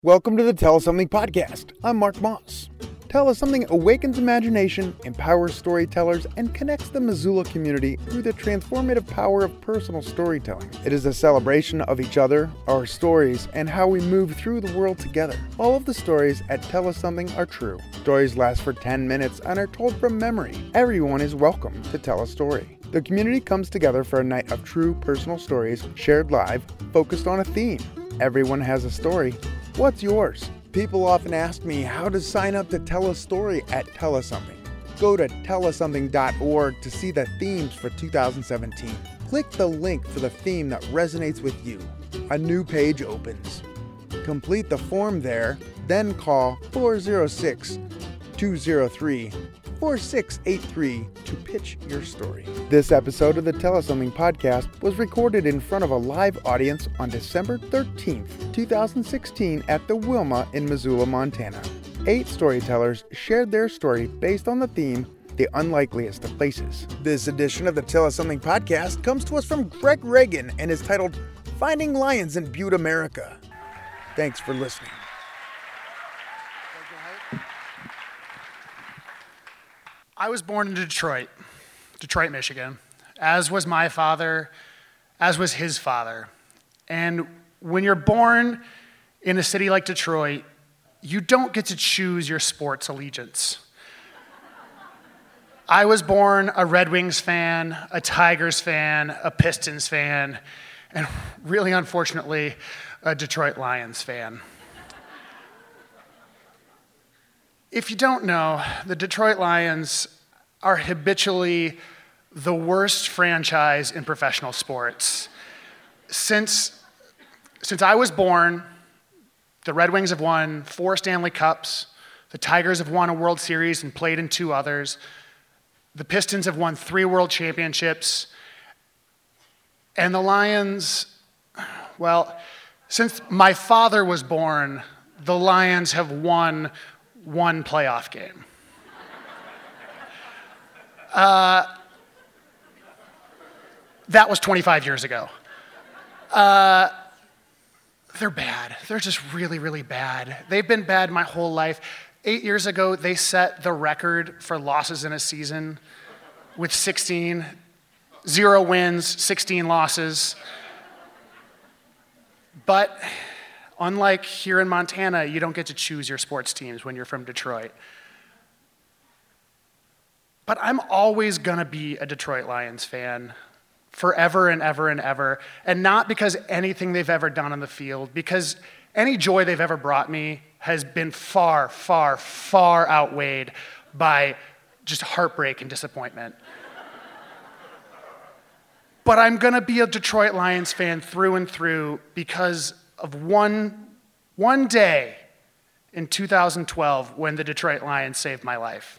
Welcome to the Tell Us Something podcast. I'm Mark Moss. Tell Us Something awakens imagination, empowers storytellers, and connects the Missoula community through the transformative power of personal storytelling. It is a celebration of each other, our stories, and how we move through the world together. All of the stories at Tell Us Something are true. Stories last for 10 minutes and are told from memory. Everyone is welcome to tell a story. The community comes together for a night of true personal stories, shared live, focused on a theme. Everyone has a story. What's yours? People often ask me how to sign up to tell a story at Tell Us Something. Go to tellussomething.org to see the themes for 2017. Click the link for the theme that resonates with you. A new page opens. Complete the form there, then call 406-203-4683 to pitch your story. This episode of the Tell Us Something podcast was recorded in front of a live audience on December 13th, 2016 at the Wilma in Missoula, Montana. 8 storytellers shared their story based on the theme, The Unlikeliest of Places. This edition of the Tell Us Something podcast comes to us from Greg Reagan and is titled, Finding Lions in Butte, America. Thanks for listening. I was born in Detroit, Michigan, as was my father, as was his father. And when you're born in a city like Detroit, you don't get to choose your sports allegiance. I was born a Red Wings fan, a Tigers fan, a Pistons fan, and really unfortunately, a Detroit Lions fan. If you don't know, the Detroit Lions are habitually the worst franchise in professional sports. Since I was born, the Red Wings have won 4 Stanley Cups, the Tigers have won a World Series and played in 2 others, the Pistons have won 3 World Championships, and the Lions, well, since my father was born, the Lions have won 1 playoff game. That was 25 years ago. They're bad. They're just really, really bad. They've been bad my whole life. 8 years ago, they set the record for losses in a season with 16. 0 wins, 16 losses. But unlike here in Montana, you don't get to choose your sports teams when you're from Detroit. But I'm always gonna be a Detroit Lions fan, forever and ever and ever. And not because anything they've ever done on the field, because any joy they've ever brought me has been far, far, far outweighed by just heartbreak and disappointment. But I'm gonna be a Detroit Lions fan through and through because of one day in 2012 when the Detroit Lions saved my life.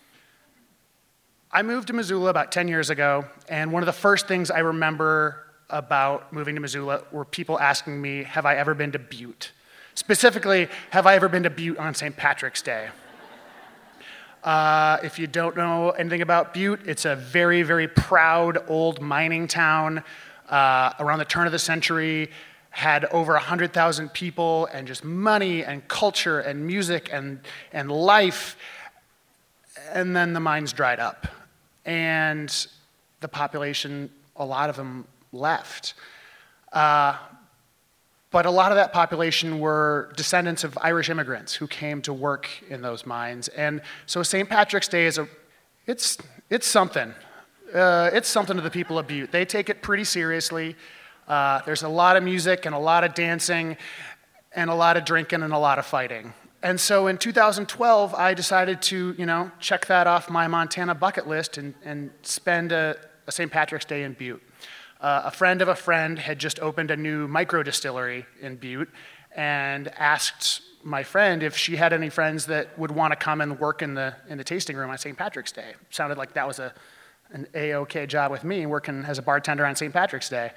I moved to Missoula about 10 years ago, and one of the first things I remember about moving to Missoula were people asking me, have I ever been to Butte? Specifically, have I ever been to Butte on St. Patrick's Day? If you don't know anything about Butte, it's a very, very proud old mining town. Around the turn of the century, had over 100,000 people, and just money and culture and music and life. And then the mines dried up. And the population, a lot of them left. But a lot of that population were descendants of Irish immigrants who came to work in those mines. And so St. Patrick's Day is it's something. It's something to the people of Butte. They take it pretty seriously. There's a lot of music and a lot of dancing and a lot of drinking and a lot of fighting. And so in 2012, I decided to, check that off my Montana bucket list and spend a St. Patrick's Day in Butte. A friend of a friend had just opened a new micro distillery in Butte and asked my friend if she had any friends that would want to come and work in the tasting room on St. Patrick's Day. Sounded like that was an A-OK job with me, working as a bartender on St. Patrick's Day.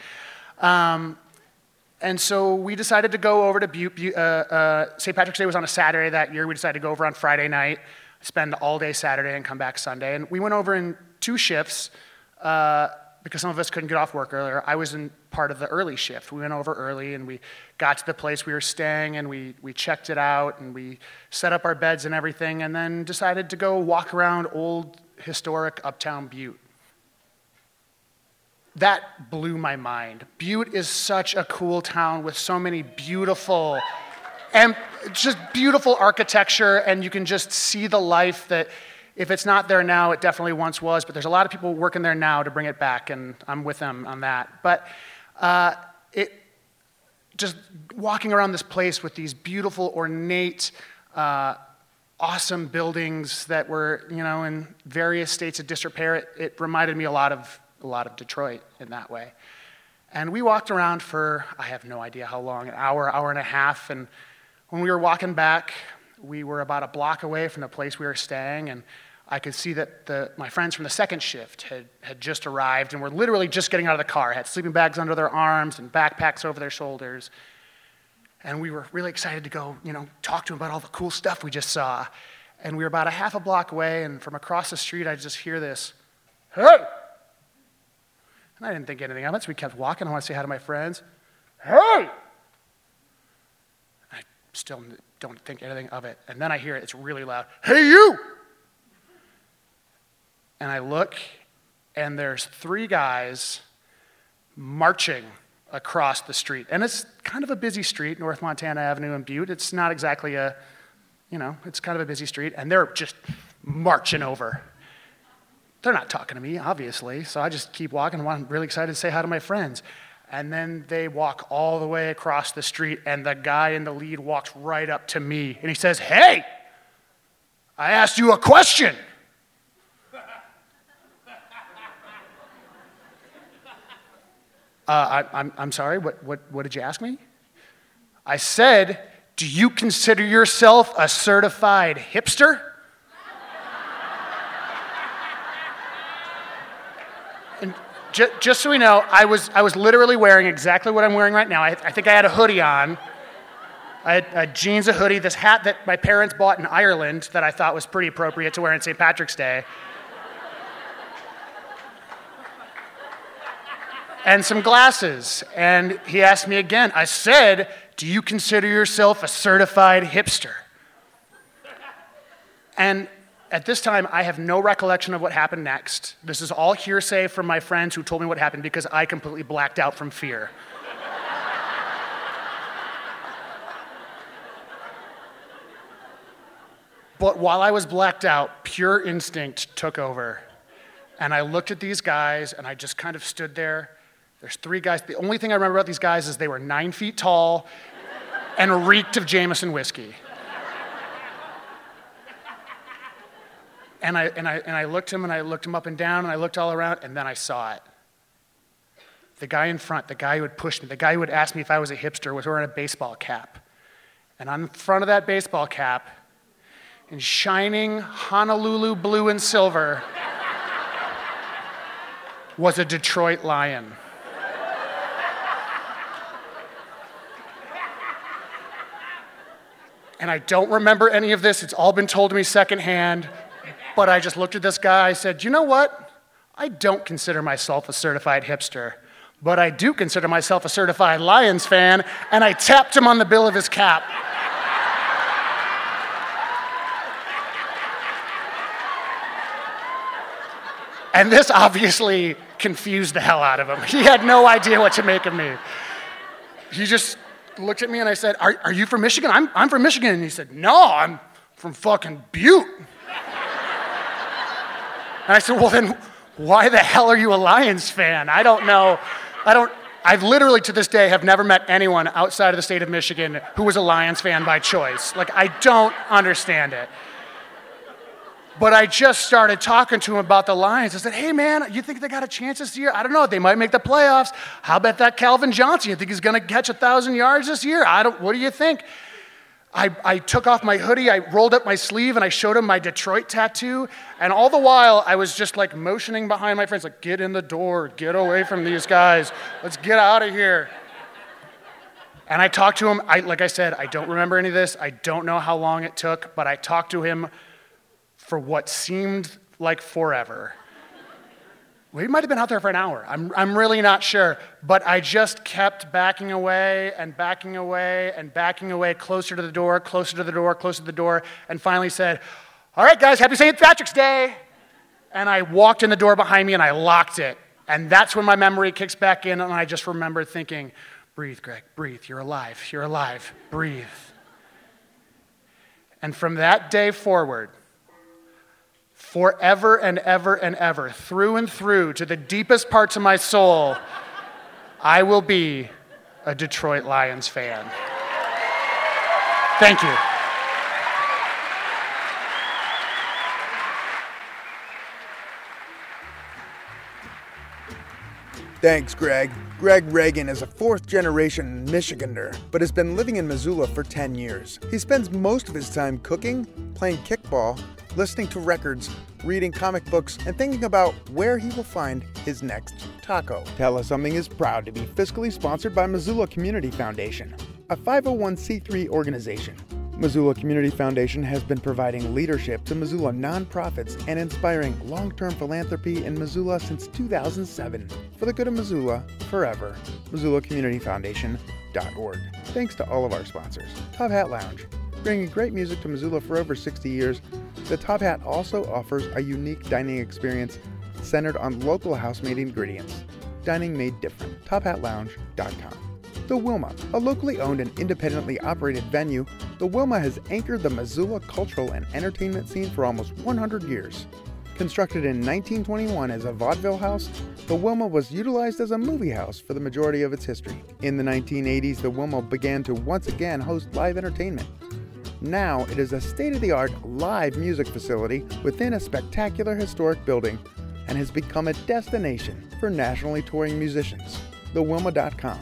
And so we decided to go over to Butte. St. Patrick's Day was on a Saturday that year. We decided to go over on Friday night, spend all day Saturday, and come back Sunday. And we went over in 2 shifts. because some of us couldn't get off work earlier, I was in part of the early shift. We went over early and we got to the place we were staying and we checked it out and we set up our beds and everything and then decided to go walk around old historic Uptown Butte. That blew my mind. Butte is such a cool town with so many beautiful and just beautiful architecture, and you can just see the life that if it's not there now, it definitely once was, but there's a lot of people working there now to bring it back, and I'm with them on that. But just walking around this place with these beautiful, ornate, awesome buildings that were, in various states of disrepair, it reminded me a lot of Detroit in that way. And we walked around for, I have no idea how long, an hour and a half, and when we were walking back, we were about a block away from the place we were staying, and I could see that my friends from the second shift had just arrived and were literally just getting out of the car, had sleeping bags under their arms and backpacks over their shoulders. And we were really excited to go, talk to them about all the cool stuff we just saw. And we were about a half a block away, and from across the street, I just hear this, "Hey!" And I didn't think anything of it, so we kept walking. I want to say hi to my friends. "Hey!" I still don't think anything of it. And then I hear it, it's really loud, "Hey, you!" And I look, and there's 3 guys marching across the street. And it's kind of a busy street, North Montana Avenue in Butte. It's not exactly it's kind of a busy street, and they're just marching over. They're not talking to me, obviously, so I just keep walking. I'm really excited to say hi to my friends. And then they walk all the way across the street, and the guy in the lead walks right up to me, and he says, "Hey, I asked you a question." I'm sorry, what did you ask me? I said, "Do you consider yourself a certified hipster?" And just so we know, I was literally wearing exactly what I'm wearing right now. I think I had a hoodie on. I had jeans, a hoodie, this hat that my parents bought in Ireland that I thought was pretty appropriate to wear on St. Patrick's Day. And some glasses. And he asked me again. I said, "Do you consider yourself a certified hipster?" And at this time, I have no recollection of what happened next. This is all hearsay from my friends who told me what happened because I completely blacked out from fear. But while I was blacked out, pure instinct took over. And I looked at these guys, and I just kind of stood there. There's 3 guys. The only thing I remember about these guys is they were 9 feet tall and reeked of Jameson whiskey. And I looked him, and I looked him up and down, and I looked all around, and then I saw it. The guy in front, the guy who had pushed me, the guy who had asked me if I was a hipster was wearing a baseball cap. And on the front of that baseball cap, in shining Honolulu blue and silver, was a Detroit Lion. And I don't remember any of this. It's all been told to me secondhand. But I just looked at this guy. I said, "You know what? I don't consider myself a certified hipster, but I do consider myself a certified Lions fan." And I tapped him on the bill of his cap. And this obviously confused the hell out of him. He had no idea what to make of me. He just looked at me and I said, are you from Michigan? I'm from Michigan. And he said, "No, I'm from fucking Butte." And I said, "Well then, why the hell are you a Lions fan?" I don't know. I've literally to this day have never met anyone outside of the state of Michigan who was a Lions fan by choice. I don't understand it. But I just started talking to him about the Lions. I said, "Hey man, you think they got a chance this year? I don't know, they might make the playoffs. How about that Calvin Johnson? You think he's gonna catch 1,000 yards this year? What do you think?" I took off my hoodie, I rolled up my sleeve, and I showed him my Detroit tattoo. And all the while, I was just motioning behind my friends, "Get in the door, get away from these guys, let's get out of here." And I talked to him, like I said, I don't remember any of this, I don't know how long it took, but I talked to him for what seemed like forever. We might have been out there for an hour. I'm really not sure. But I just kept backing away and backing away and backing away, closer to the door, closer to the door, closer to the door, and finally said, all right, guys, happy St. Patrick's Day. And I walked in the door behind me and I locked it. And that's when my memory kicks back in, and I just remember thinking, breathe, Greg, breathe. You're alive, breathe. And from that day forward, forever and ever and ever, through and through, to the deepest parts of my soul, I will be a Detroit Lions fan. Thank you. Thanks, Greg. Greg Reagan is a fourth-generation Michigander, but has been living in Missoula for 10 years. He spends most of his time cooking, playing kickball, listening to records, reading comic books, and thinking about where he will find his next taco. Tell Us Something is proud to be fiscally sponsored by Missoula Community Foundation, a 501c3 organization. Missoula Community Foundation has been providing leadership to Missoula nonprofits and inspiring long-term philanthropy in Missoula since 2007. For the good of Missoula, forever. MissoulaCommunityFoundation.org. Thanks to all of our sponsors. Top Hat Lounge. Bringing great music to Missoula for over 60 years, the Top Hat also offers a unique dining experience centered on local house-made ingredients. Dining made different. TopHatLounge.com. The Wilma, a locally owned and independently operated venue, the Wilma has anchored the Missoula cultural and entertainment scene for almost 100 years. Constructed in 1921 as a vaudeville house, the Wilma was utilized as a movie house for the majority of its history. In the 1980s, the Wilma began to once again host live entertainment. Now it is a state-of-the-art live music facility within a spectacular historic building and has become a destination for nationally touring musicians. TheWilma.com.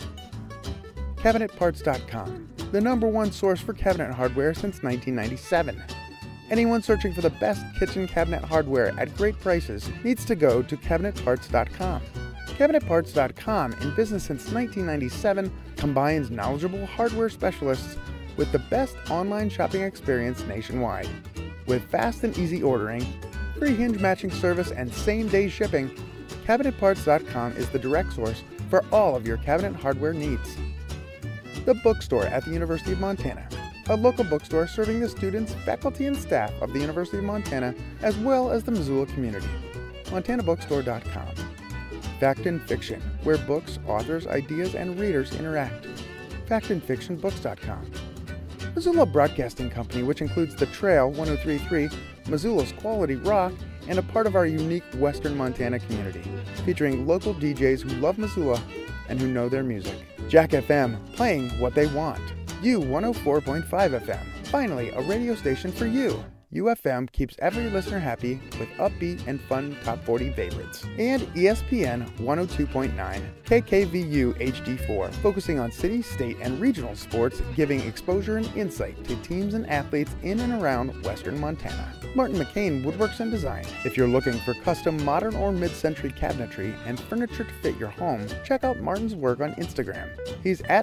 CabinetParts.com, the #1 source for cabinet hardware since 1997. Anyone searching for the best kitchen cabinet hardware at great prices needs to go to CabinetParts.com. CabinetParts.com, in business since 1997, combines knowledgeable hardware specialists with the best online shopping experience nationwide. With fast and easy ordering, free hinge matching service, and same-day shipping, CabinetParts.com is the direct source for all of your cabinet hardware needs. The Bookstore at the University of Montana, a local bookstore serving the students, faculty, and staff of the University of Montana, as well as the Missoula community. MontanaBookstore.com. Fact and Fiction, where books, authors, ideas, and readers interact. FactandFictionBooks.com. Missoula Broadcasting Company, which includes The Trail 103.3, Missoula's Quality Rock, and a part of our unique Western Montana community, featuring local DJs who love Missoula and who know their music. Jack FM, playing what they want. U 104.5 FM, finally a radio station for you. UFM keeps every listener happy with upbeat and fun top 40 favorites. And ESPN 102.9, KKVU HD4, focusing on city, state, and regional sports, giving exposure and insight to teams and athletes in and around Western Montana. Martin McCain Woodworks and Design. If you're looking for custom modern or mid-century cabinetry and furniture to fit your home, check out Martin's work on Instagram. He's at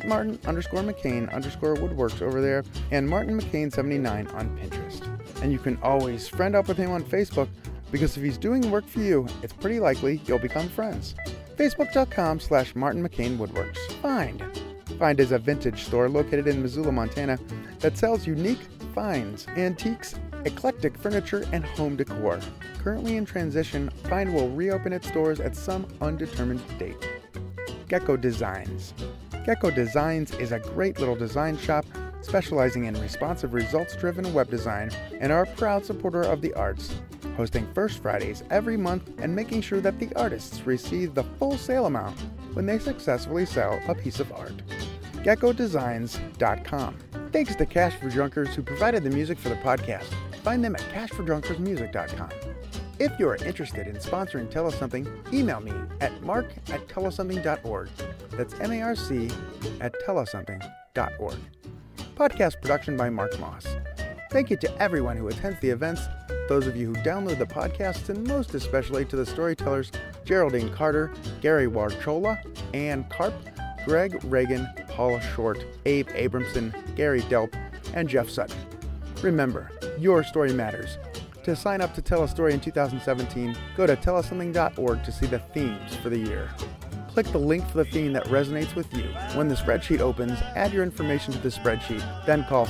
Martin_McCain_Woodworks over there, and Martin McCain 79 on Pinterest. And you can always friend up with him on Facebook, because if he's doing work for you, it's pretty likely you'll become friends. Facebook.com/Martin McCain Woodworks. Find is a vintage store located in Missoula, Montana that sells unique finds, antiques, eclectic furniture, and home decor. Currently in transition, Find will reopen its doors at some undetermined date. Gecko Designs. Gecko Designs is a great little design shop specializing in responsive, results-driven web design, and are a proud supporter of the arts, hosting First Fridays every month and making sure that the artists receive the full sale amount when they successfully sell a piece of art. GeckoDesigns.com. Thanks to Cash for Drunkers, who provided the music for the podcast. Find them at cashfordrunkersmusic.com. If you are interested in sponsoring Tell Us Something, email me at mark@tellussomething.org. That's MARC@tellussomething.org. Podcast production by Mark Moss. Thank you to everyone who attends the events, those of you who download the podcasts, and most especially to the storytellers Geraldine Carter, Gary Warchola, Ann Karp, Greg Reagan, Paula Short, Abe Abramson, Gary Delp, and Jeff Sutton. Remember, your story matters. To sign up to tell a story in 2017, go to tellussomething.org to see the themes for the year. Click the link for the theme that resonates with you. When the spreadsheet opens, add your information to the spreadsheet, then call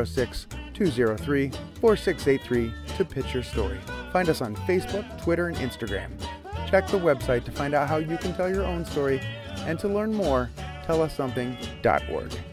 406-203-4683 to pitch your story. Find us on Facebook, Twitter, and Instagram. Check the website to find out how you can tell your own story, and to learn more, tellussomething.org.